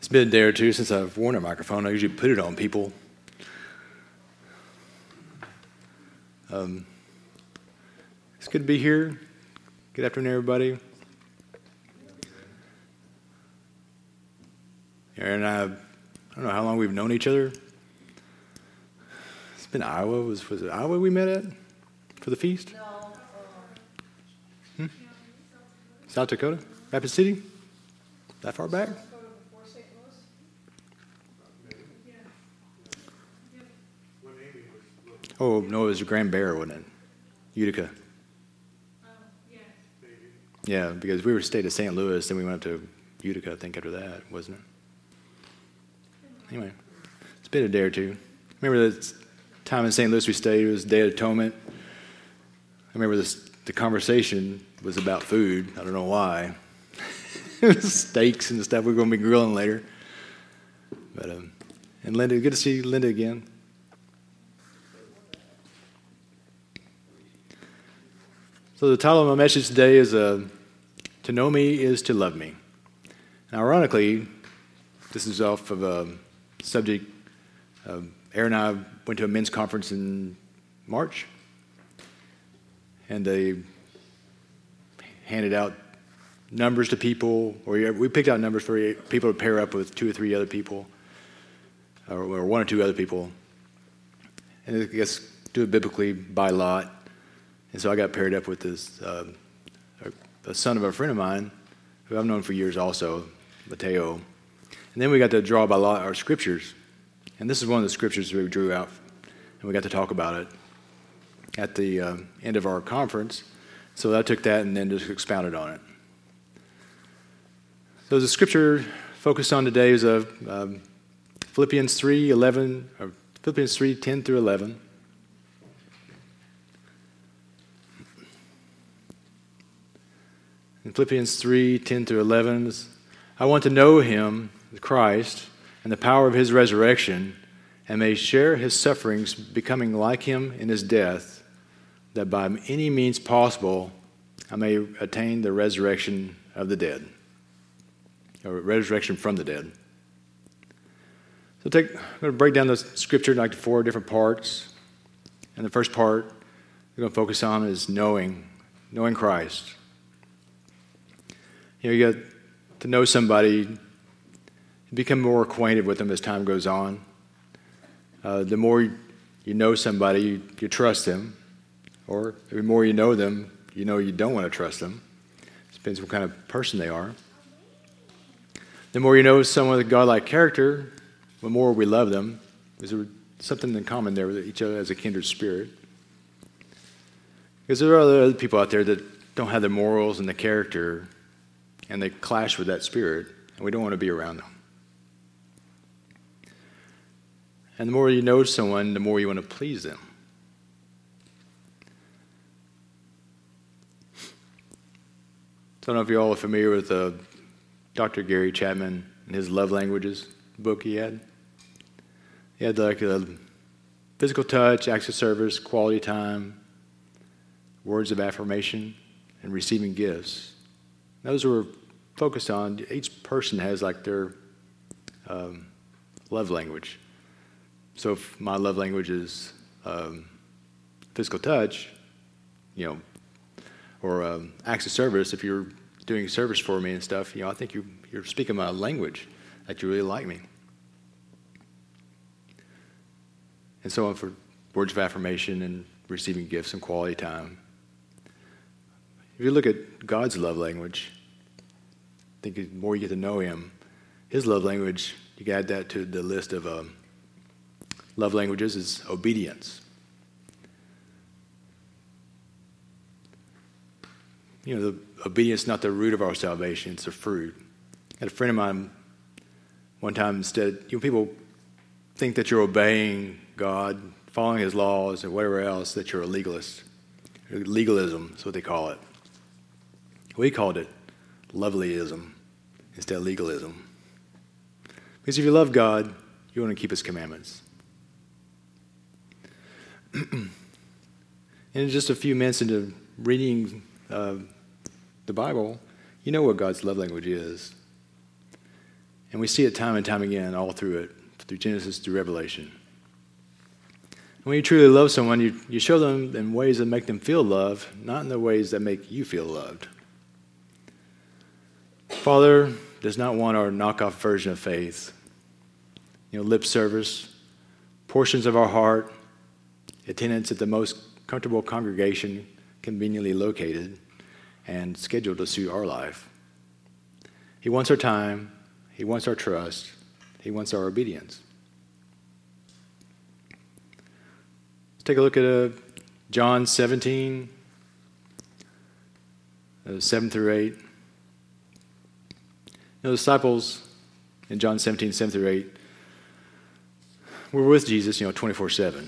It's been a day or two since I've worn a microphone. I usually put it on people. It's good to be here. Good afternoon, everybody. Aaron and I don't know how long we've known each other. It's been Iowa. Was it Iowa we met at for the feast? No. South Dakota? Rapid City? That far back? Oh, no, it was Grand Bear, wasn't it? Utica. Yeah, because we were stayed at St. Louis, then we went up to Utica, I think, after that, wasn't it? Anyway, it's been a day or two. Remember the time in St. Louis we stayed, it was Day of Atonement. I remember the conversation was about food. I don't know why. It was steaks and stuff we're going to be grilling later. But and Linda, good to see Linda again. So the title of my message today is To Know Me is to Love Me. And ironically, this is off of a subject. Aaron and I went to a men's conference in March, and they handed out numbers to people, or we picked out numbers for people to pair up with 2 or 3 other people, or 1 or 2 other people, and I guess do it biblically by lot. And so I got paired up with this, a son of a friend of mine, who I've known for years also, Mateo. And then we got to draw by lot our scriptures. And this is one of the scriptures we drew out, and we got to talk about it at the end of our conference. So I took that and then just expounded on it. So the scripture focused on today is Philippians 3:11, or Philippians 3:10 through 11. In Philippians 3:10 through 11, I want to know him, Christ, and the power of his resurrection, and may share his sufferings, becoming like him in his death, that by any means possible I may attain the resurrection of the dead, or resurrection from the dead. So I'm going to break down the scripture into like 4 different parts. And the first part we're going to focus on is knowing Christ. You got to know somebody, become more acquainted with them as time goes on. The more you know somebody, you trust them. Or the more you know them, you don't want to trust them. It depends what kind of person they are. The more you know someone with a godlike character, the more we love them. There's something in common there with each other as a kindred spirit. Because there are other people out there that don't have the morals and the character, and they clash with that spirit, and we don't want to be around them. And the more you know someone, the more you want to please them. I don't know if you all are familiar with Dr. Gary Chapman and his Love Languages book he had. He had like a physical touch, acts of service, quality time, words of affirmation, and receiving gifts. Those were focused on, each person has like their love language. So if my love language is physical touch, or acts of service, if you're doing service for me and stuff, I think you're speaking my language, that you really like me. And so on for words of affirmation and receiving gifts and quality time. If you look at God's love language, I think the more you get to know him, his love language, you can add that to the list of love languages, is obedience. The obedience is not the root of our salvation, it's the fruit. I had a friend of mine one time said, people think that you're obeying God, following his laws, or whatever else, that you're a legalist. Legalism is what they call it. We called it lovelyism instead of legalism. Because if you love God, you want to keep his commandments. In just a few minutes into reading the Bible, you know what God's love language is. And we see it time and time again all through it, through Genesis to Revelation. And when you truly love someone, you show them in ways that make them feel loved, not in the ways that make you feel loved. Father does not want our knockoff version of faith. Lip service, portions of our heart, attendance at the most comfortable congregation conveniently located and scheduled to suit our life. He wants our time. He wants our trust. He wants our obedience. Let's take a look at John 17, 7 through 8. The disciples in John 17, 7 through 8, were with Jesus, 24/7.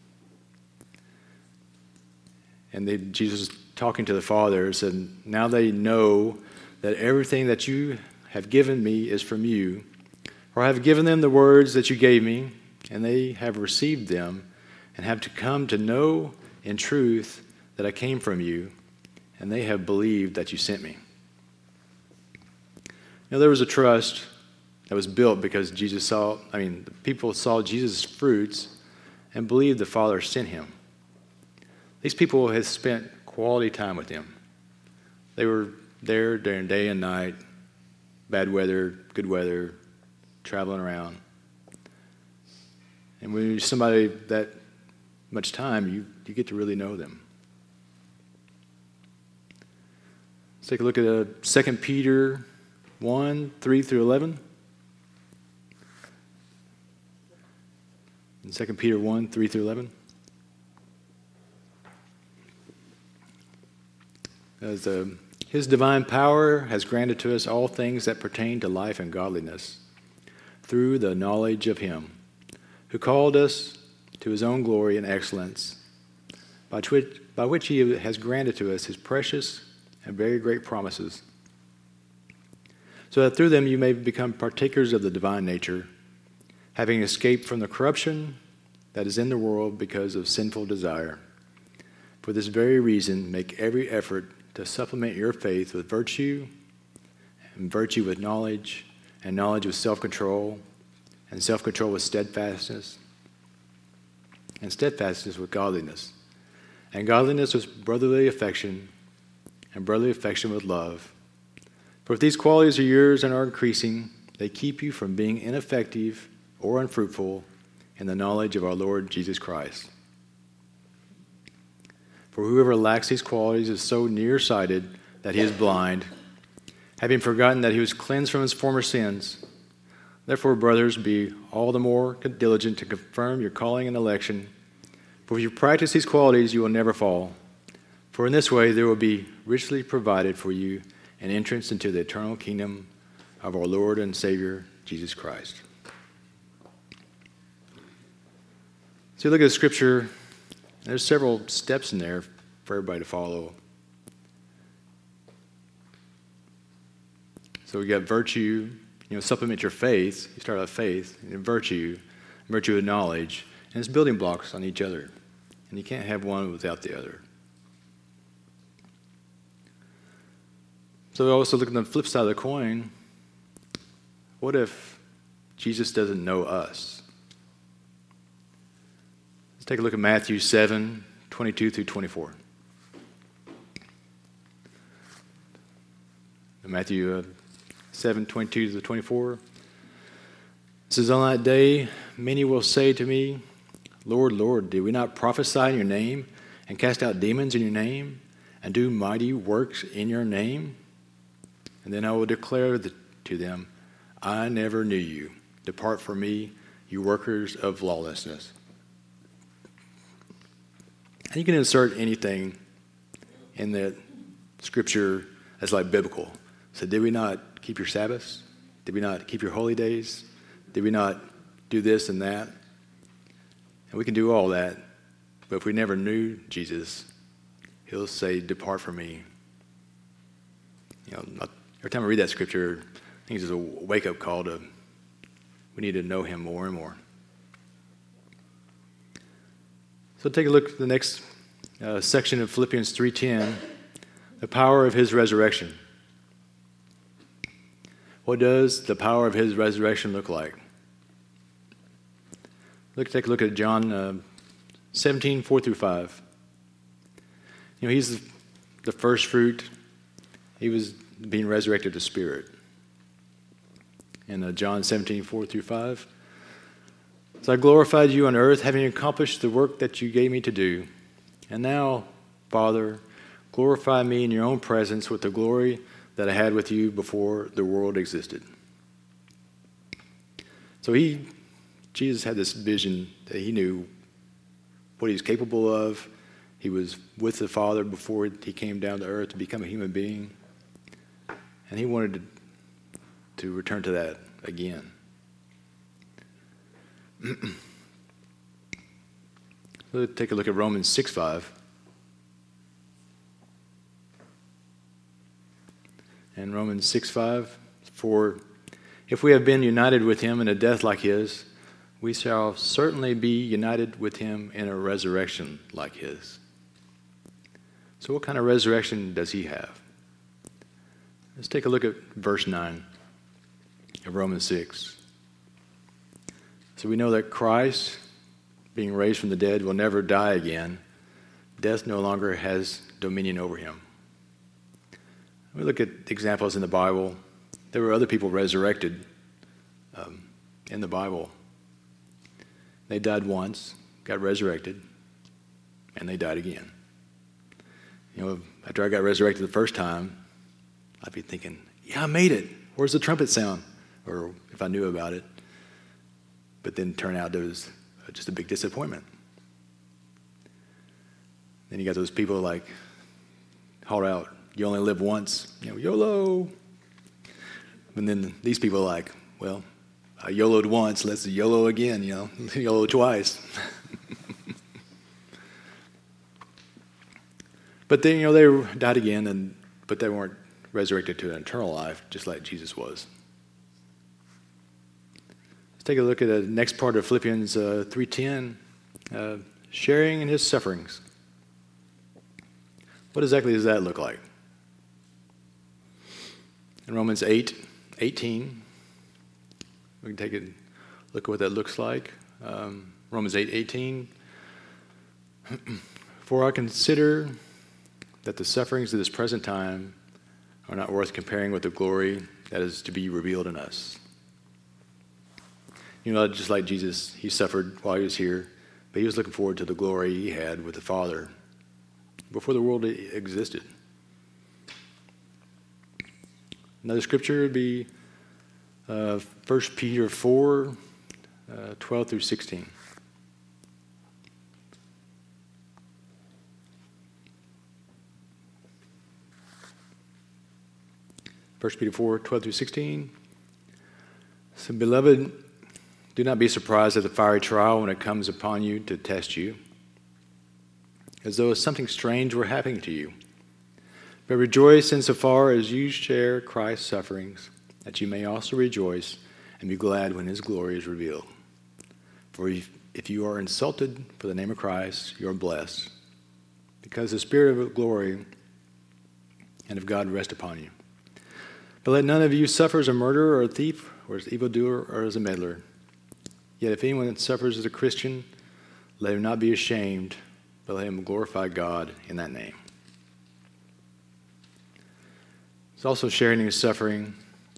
And Jesus was talking to the Father, said, now they know that everything that you have given me is from you, for I have given them the words that you gave me, and they have received them, and have to come to know in truth that I came from you, and they have believed that you sent me. There was a trust that was built because the people saw Jesus' fruits and believed the Father sent him. These people had spent quality time with him. They were there during day and night, bad weather, good weather, traveling around. And when you're somebody that much time, you get to really know them. Let's take a look at 2 Peter 1, 3 through 11. In 2 Peter 1, 3 through 11. As his divine power has granted to us all things that pertain to life and godliness, through the knowledge of him, who called us to his own glory and excellence, by which he has granted to us his precious and very great promises, so that through them you may become partakers of the divine nature, having escaped from the corruption that is in the world because of sinful desire. For this very reason, make every effort to supplement your faith with virtue, and virtue with knowledge, and knowledge with self-control, and self-control with steadfastness, and steadfastness with godliness, and godliness with brotherly affection, and brotherly affection with love. For if these qualities are yours and are increasing, they keep you from being ineffective or unfruitful in the knowledge of our Lord Jesus Christ. For whoever lacks these qualities is so nearsighted that he is blind, having forgotten that he was cleansed from his former sins. Therefore, brothers, be all the more diligent to confirm your calling and election. For if you practice these qualities, you will never fall. For in this way there will be richly provided for you an entrance into the eternal kingdom of our Lord and Savior, Jesus Christ. So you look at the scripture, there's several steps in there for everybody to follow. So we got virtue, supplement your faith. You start with faith, and virtue with knowledge, and it's building blocks on each other. And you can't have one without the other. So we also look at the flip side of the coin. What if Jesus doesn't know us? Let's take a look at Matthew 7, 22 through 24. Matthew 7, 22 to 24. It says, on that day, many will say to me, Lord, Lord, did we not prophesy in your name and cast out demons in your name and do mighty works in your name? And then I will declare to them, I never knew you. Depart from me, you workers of lawlessness. And you can insert anything in that scripture that's like biblical. So did we not keep your Sabbaths? Did we not keep your holy days? Did we not do this and that? And we can do all that. But if we never knew Jesus, he'll say, depart from me. Every time I read that scripture, I think it's a wake-up call to we need to know him more and more. So take a look at the next section of Philippians 3:10, the power of his resurrection. What does the power of his resurrection look like? Take a look at John 17, 4 through 5. He's the first fruit. He was being resurrected to spirit. In John 17, 4 through 5. So I glorified you on earth, having accomplished the work that you gave me to do. And now, Father, glorify me in your own presence with the glory that I had with you before the world existed. So Jesus had this vision that he knew what he was capable of. He was with the Father before he came down to earth to become a human being. And he wanted to return to that again. Let's take a look at Romans 6:5. And Romans 6:5, for if we have been united with him in a death like his, we shall certainly be united with him in a resurrection like his. So what kind of resurrection does he have? Let's take a look at verse 9 of Romans 6. So we know that Christ, being raised from the dead, will never die again. Death no longer has dominion over him. We look at examples in the Bible. There were other people resurrected in the Bible. They died once, got resurrected, and they died again. After I got resurrected the first time, I'd be thinking, yeah, I made it. Where's the trumpet sound? Or if I knew about it. But then it turned out there was just a big disappointment. Then you got those people like, haul out, you only live once, YOLO. And then these people are like, well, I YOLO'd once, let's YOLO again, YOLO twice. But then, they died again, but they weren't resurrected to an eternal life, just like Jesus was. Let's take a look at the next part of Philippians 3:10, sharing in his sufferings. What exactly does that look like? In Romans 8:18, we can take a look at what that looks like. Romans 8:18, for I consider that the sufferings of this present time are not worth comparing with the glory that is to be revealed in us. Just like Jesus, he suffered while he was here, but he was looking forward to the glory he had with the Father before the world existed. Another scripture would be 1 Peter 4, 12 through 16. First Peter 4, 12 through 16. So, beloved, do not be surprised at the fiery trial when it comes upon you to test you, as though something strange were happening to you. But rejoice insofar as you share Christ's sufferings, that you may also rejoice and be glad when his glory is revealed. For if you are insulted for the name of Christ, you are blessed, because the Spirit of glory and of God rest upon you. But let none of you suffer as a murderer or a thief or as an evildoer or as a meddler. Yet if anyone suffers as a Christian, let him not be ashamed, but let him glorify God in that name. It's also sharing his suffering.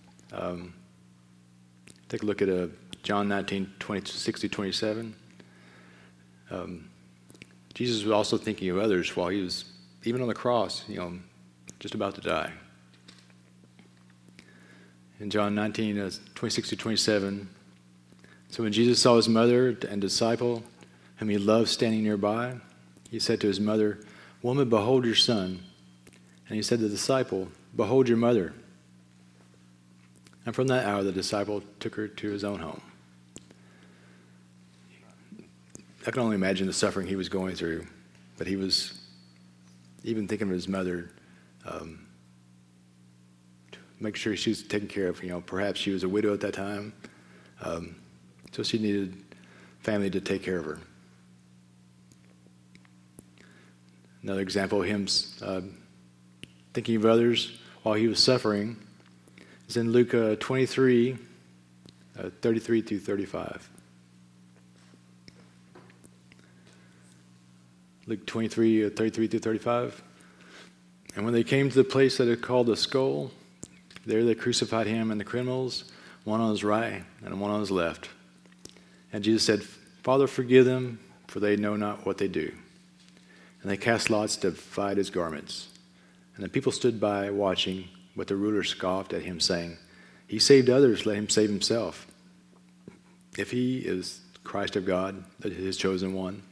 Take a look at John 19, 26 to 27. Jesus was also thinking of others while he was even on the cross, just about to die. In John 19, 26 to 27, so when Jesus saw his mother and disciple, whom he loved standing nearby, he said to his mother, Woman, behold your son. And he said to the disciple, Behold your mother. And from that hour the disciple took her to his own home. I can only imagine the suffering he was going through, but he was even thinking of his mother, make sure she was taken care of. Perhaps she was a widow at that time, so she needed family to take care of her. Another example of him thinking of others while he was suffering It's in Luke 23, 33 through 35. Luke 23, 33 through 35. And when they came to the place that is called the Skull, there they crucified him and the criminals, one on his right and one on his left. And Jesus said, Father, forgive them, for they know not what they do. And they cast lots to divide his garments. And the people stood by watching, but the ruler scoffed at him, saying, He saved others, let him save himself. If he is Christ of God, his chosen one.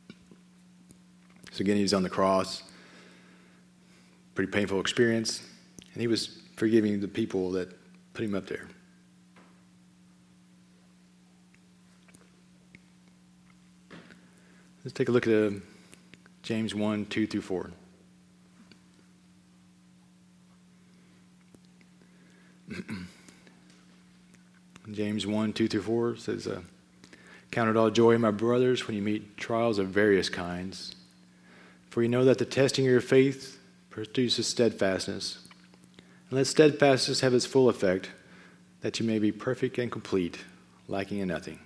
So again, he's on the cross. Pretty painful experience. And he was forgiving the people that put him up there. Let's take a look at James 1, 2 through 4. James 1, 2 through 4 says, Count it all joy, my brothers, when you meet trials of various kinds. For you know that the testing of your faith produces steadfastness. And let steadfastness have its full effect, that you may be perfect and complete, lacking in nothing.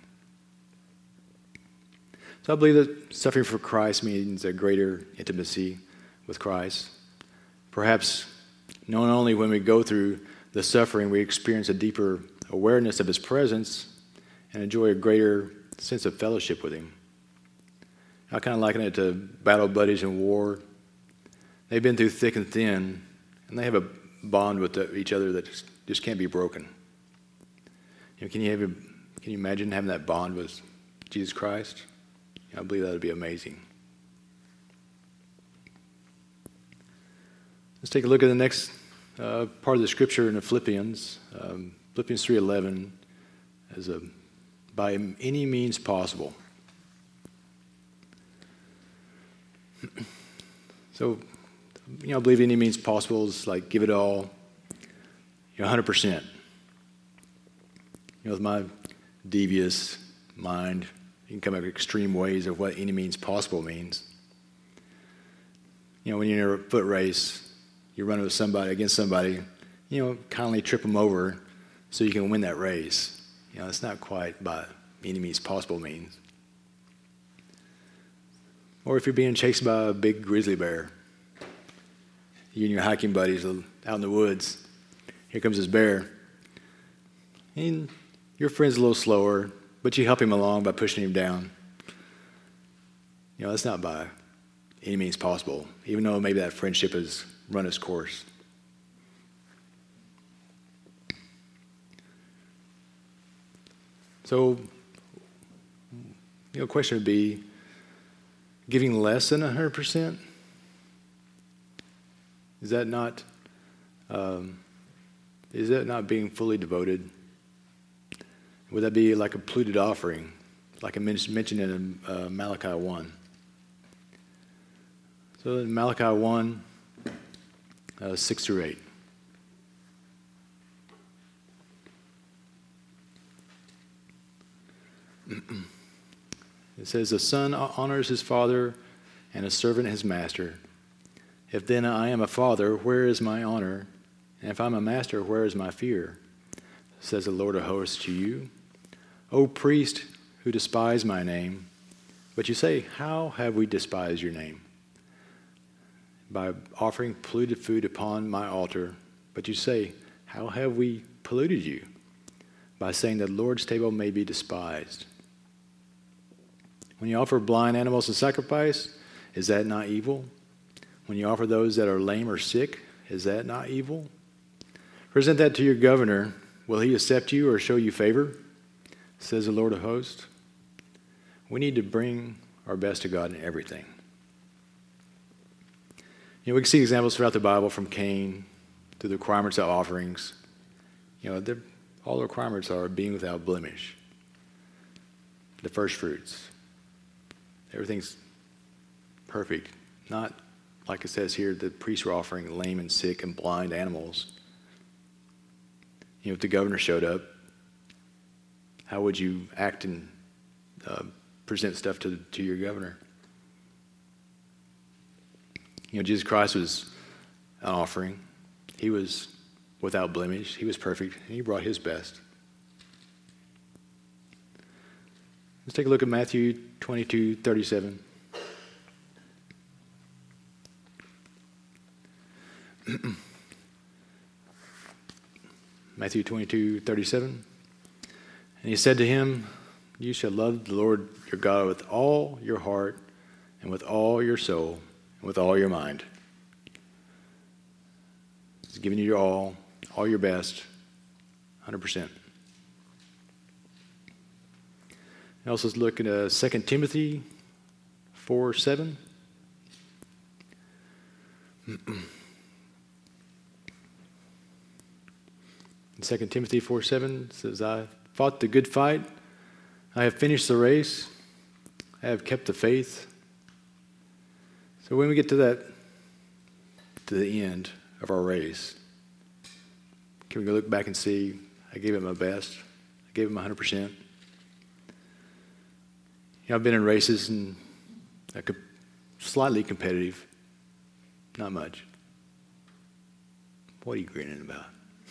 So I believe that suffering for Christ means a greater intimacy with Christ. Perhaps not only when we go through the suffering, we experience a deeper awareness of his presence and enjoy a greater sense of fellowship with him. I kind of liken it to battle buddies in war. They've been through thick and thin, and they have a bond with each other that just can't be broken. Can you imagine having that bond with Jesus Christ? I believe that would be amazing. Let's take a look at the next part of the scripture in the Philippians. Philippians 3:11 as by any means possible. So, I believe any means possible is like give it all, 100%. With my devious mind, you can come up with extreme ways of what any means possible means. When you're in a foot race, you're running with somebody, against somebody, kindly trip them over so you can win that race. It's not quite by any means possible means. Or if you're being chased by a big grizzly bear, you and your hiking buddies out in the woods, here comes this bear. And your friend's a little slower, but you help him along by pushing him down. That's not by any means possible, even though maybe that friendship has run its course. So, the question would be, giving less than 100%? Is that not being fully devoted? Would that be like a polluted offering, like I mentioned in Malachi 1? So in Malachi 1, 6 through 8. It says, the son honors his father and a servant his master. If then I am a father, where is my honor? And if I'm a master, where is my fear? Says the Lord of hosts to you. O priest who despise my name. But you say, how have we despised your name? By offering polluted food upon my altar. But you say, how have we polluted you? By saying that the Lord's table may be despised. When you offer blind animals in sacrifice, is that not evil? When you offer those that are lame or sick, is that not evil? Present that to your governor. Will he accept you or show you favor? Says the Lord of hosts. We need to bring our best to God in everything. We can see examples throughout the Bible from Cain to the requirements of offerings. All the requirements are being without blemish. The first fruits. Everything's perfect. Not like it says here, the priests were offering lame and sick and blind animals. If the governor showed up, how would you act and present stuff to your governor? Jesus Christ was an offering. He was without blemish. He was perfect, and he brought his best. Let's take a look at Matthew 22:37. Matthew 22:37. And he said to him, you shall love the Lord your God with all your heart and with all your soul and with all your mind. He's giving you your all your best, 100%. And also let's look at 2 Timothy 4:7. In 2 Timothy 4:7 says, I fought the good fight. I have finished the race. I have kept the faith. So when we get to the end of our race, can we go look back and see, I gave it my best. I gave it my 100%. I've been in races and slightly competitive. Not much. What are you grinning about?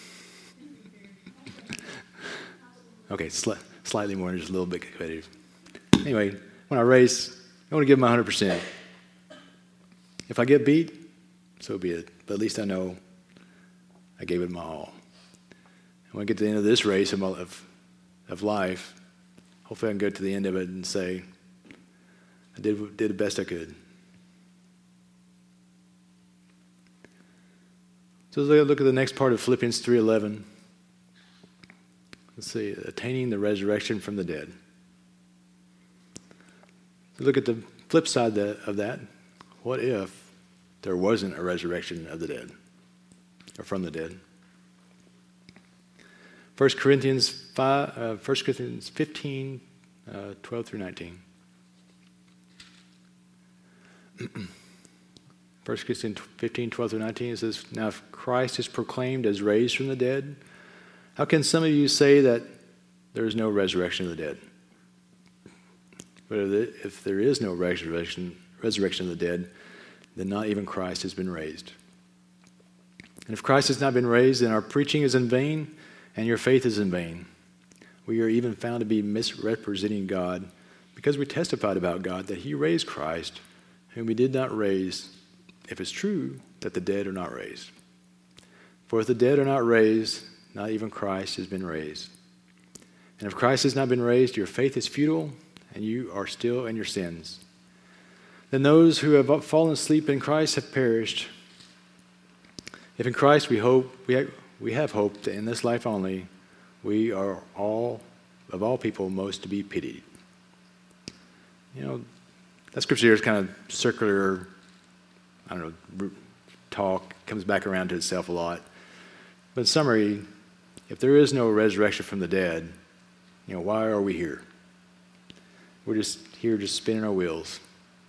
Okay, slightly more, just a little bit competitive. Anyway, when I race, I want to give my 100%. If I get beat, so be it. But at least I know I gave it my all. And when I get to the end of this race of life, hopefully I can go to the end of it and say, I did the best I could. So let's look at the next part of Philippians 3:11. Let's see, attaining the resurrection from the dead. So look at the flip side of that. What if there wasn't a resurrection of the dead, or from the dead? 1 Corinthians 15, 12 through 19. 1 Corinthians 15, 12 through 19, it says, now if Christ is proclaimed as raised from the dead, how can some of you say that there is no resurrection of the dead? But if there is no resurrection of the dead, then not even Christ has been raised. And if Christ has not been raised, then our preaching is in vain, and your faith is in vain. We are even found to be misrepresenting God, because we testified about God that he raised Christ, whom he did not raise, if it's true that the dead are not raised. For if the dead are not raised, not even Christ has been raised. And if Christ has not been raised, your faith is futile, and you are still in your sins. Then those who have fallen asleep in Christ have perished. If in Christ we have hope that in this life only, we are of all people most to be pitied. That scripture here is kind of circular, talk, comes back around to itself a lot. But in summary, if there is no resurrection from the dead, why are we here? We're just here just spinning our wheels.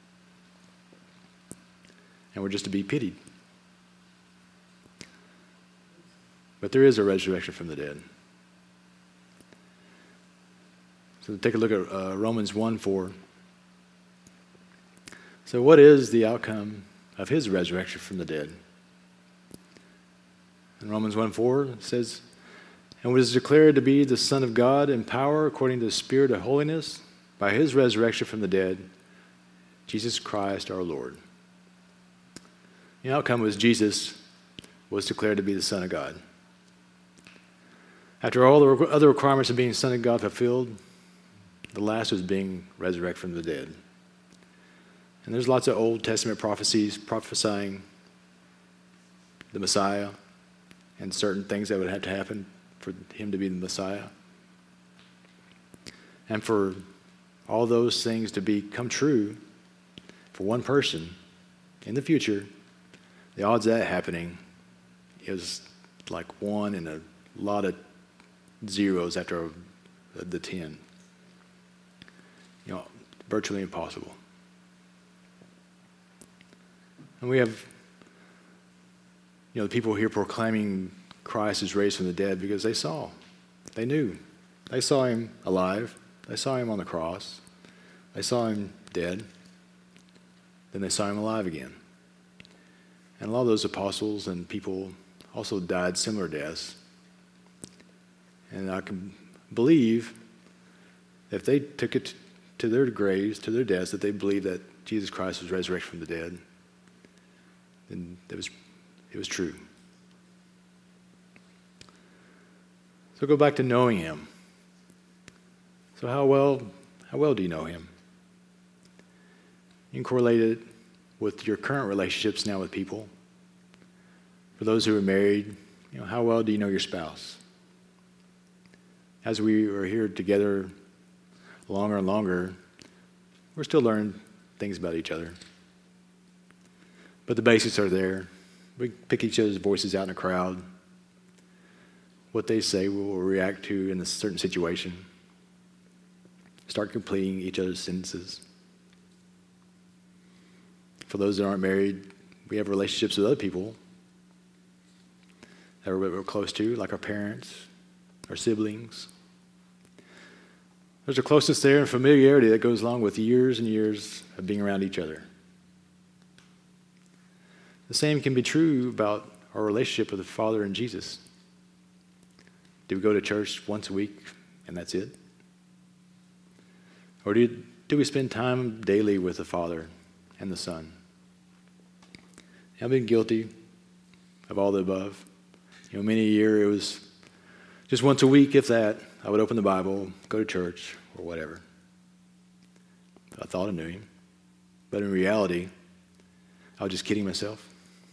And we're just to be pitied. But there is a resurrection from the dead. So take a look at Romans 1:4. So what is the outcome of his resurrection from the dead? In Romans 1:4 it says, and was declared to be the Son of God in power according to the Spirit of holiness by his resurrection from the dead, Jesus Christ our Lord. The outcome was Jesus was declared to be the Son of God. After all the other requirements of being Son of God fulfilled, the last was being resurrected from the dead. And there's lots of Old Testament prophecies prophesying the Messiah and certain things that would have to happen for him to be the Messiah. And for all those things to become true for one person in the future, the odds of that happening is like 1 in a lot of zeros after the 10. Virtually impossible. And we have, the people here proclaiming Christ is raised from the dead because they knew. They saw him alive. They saw him on the cross. They saw him dead. Then they saw him alive again. And a lot of those apostles and people also died similar deaths. And I can believe that if they took it to their graves, to their deaths, that they believed that Jesus Christ was resurrected from the dead, then it was true. So go back to knowing him. So how well do you know him? You can correlate it with your current relationships now with people. For those who are married, how well do you know your spouse? As we are here together longer and longer, we're still learning things about each other. But the basics are there. We pick each other's voices out in a crowd. What they say we will react to in a certain situation. Start completing each other's sentences. For those that aren't married, we have relationships with other people that we're close to, like our parents, our siblings. There's a closeness there and familiarity that goes along with years and years of being around each other. The same can be true about our relationship with the Father and Jesus. Do we go to church once a week and that's it? Or do we spend time daily with the Father and the Son? I've been guilty of all the above. Many a year it was just once a week, if that, I would open the Bible, go to church, or whatever. I thought I knew him. But in reality, I was just kidding myself.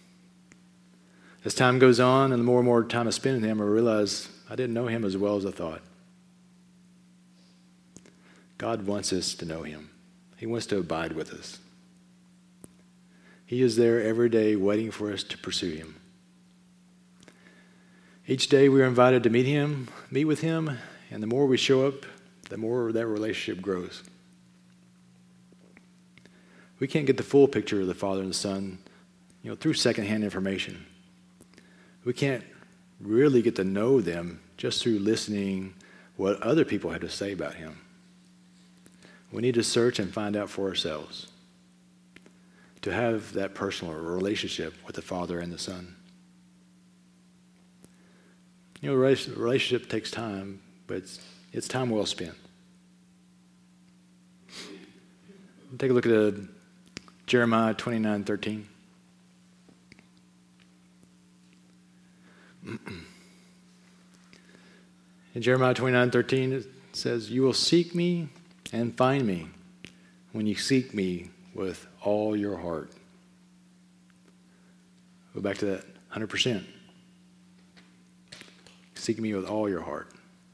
As time goes on and the more and more time I spend with him, I realize I didn't know him as well as I thought. God wants us to know him. He wants to abide with us. He is there every day waiting for us to pursue him. Each day we are invited to meet with him, and the more we show up, the more that relationship grows. We can't get the full picture of the Father and the Son, through secondhand information. We can't really get to know them just through listening what other people have to say about him. We need to search and find out for ourselves, to have that personal relationship with the Father and the Son. Relationship takes time, but it's time well spent. Take a look at Jeremiah 29:13. In Jeremiah 29:13, it says, "You will seek me and find me when you seek me with all your heart." Go back to that 100%. Seek me with all your heart.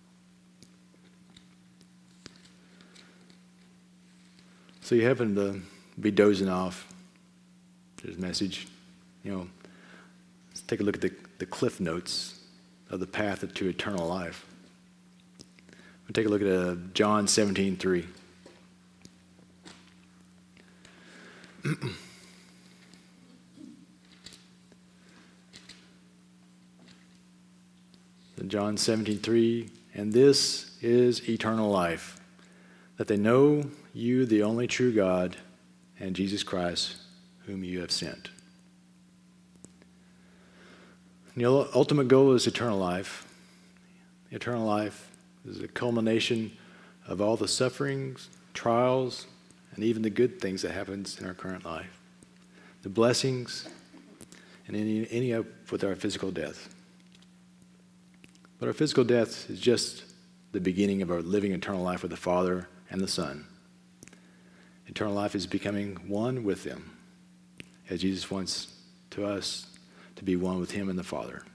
So you happen to be dozing off his message. Let's take a look at the cliff notes of the path to eternal life. We'll take a look at John 17:3. John 17:3, "And this is eternal life, that they know you, the only true God, and Jesus Christ, whom you have sent." The ultimate goal is eternal life. Eternal life is a culmination of all the sufferings, trials, and even the good things that happens in our current life. The blessings, and any up with our physical death. But our physical death is just the beginning of our living eternal life with the Father and the Son. Eternal life is becoming one with them, as Jesus wants to us to be one with him and the Father.